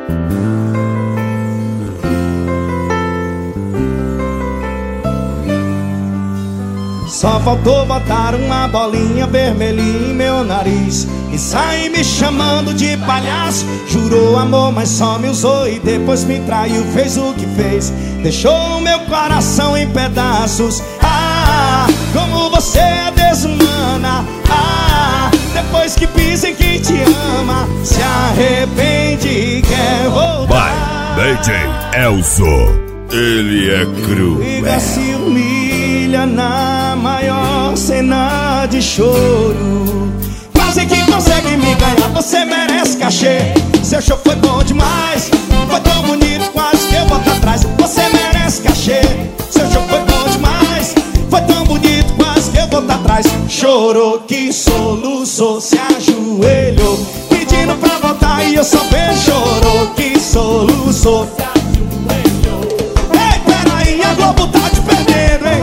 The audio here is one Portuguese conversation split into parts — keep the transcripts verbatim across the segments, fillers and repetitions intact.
Só faltou botar uma bolinha vermelhinha em meu nariz e sair me chamando de palhaço. Jurou amor, mas só me usou e depois me traiu. Fez o que fez, deixou o meu coração em pedaços. Ah, como você é desumana. Ah, depois que pisa em quem te ama, se arrepende e quer voltar. Vai, D J Elzo, ele é cruel. E se humilha na maior cena de choro. Quase que consegue me ganhar, você merece cachê. Seu show foi bom demais, foi tão bonito, quase que eu volto atrás. Você merece cachê. Seu show foi bom demais, foi tão bonito, quase que eu volto atrás. Chorou que soluçou, se ajoelhou pedindo pra voltar e eu só vejo. Chorou que soluçou, se ajoelhou. Ei, peraí, a Globo tá te perdendo, hein?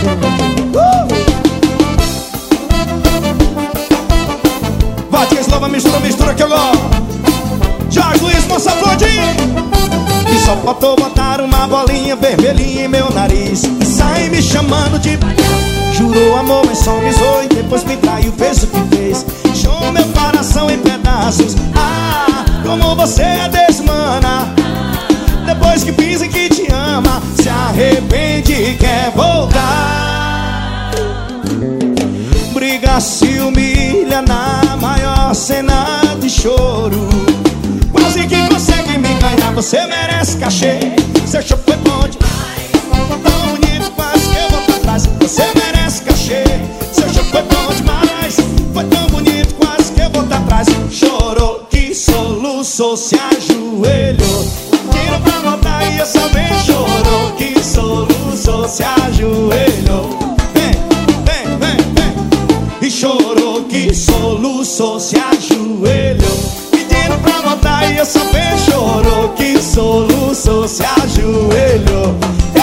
Slova, mistura, mistura que eu gosto. Jorge Luiz, moça Flodinha. E só faltou botar uma bolinha vermelhinha em meu nariz e sair me chamando de palhaço. Jurou amor, mas só me zoou e depois me traiu. Fez o que fez, deixou meu coração em pedaços. Ah, como você é desmana. Depois que pisa e que te ama, se arrepende e quer voltar. Briga, se humilha na maior cena de choro. Quase que consegue me ganhar, você merece cachê. Seu show foi bom demais, tão bonito, quase que eu volto atrás. Você merece cachê. Seu show foi bom demais, foi tão bonito, quase que eu volto atrás. Chorou que soluçou, se ajoelhou pedindo pra voltar e eu só venho. Chorou que soluçou, se ajoelhou. Chorou que soluçou, se ajoelhou pedindo pra voltar e eu só vejo. Chorou que soluçou, se ajoelhou.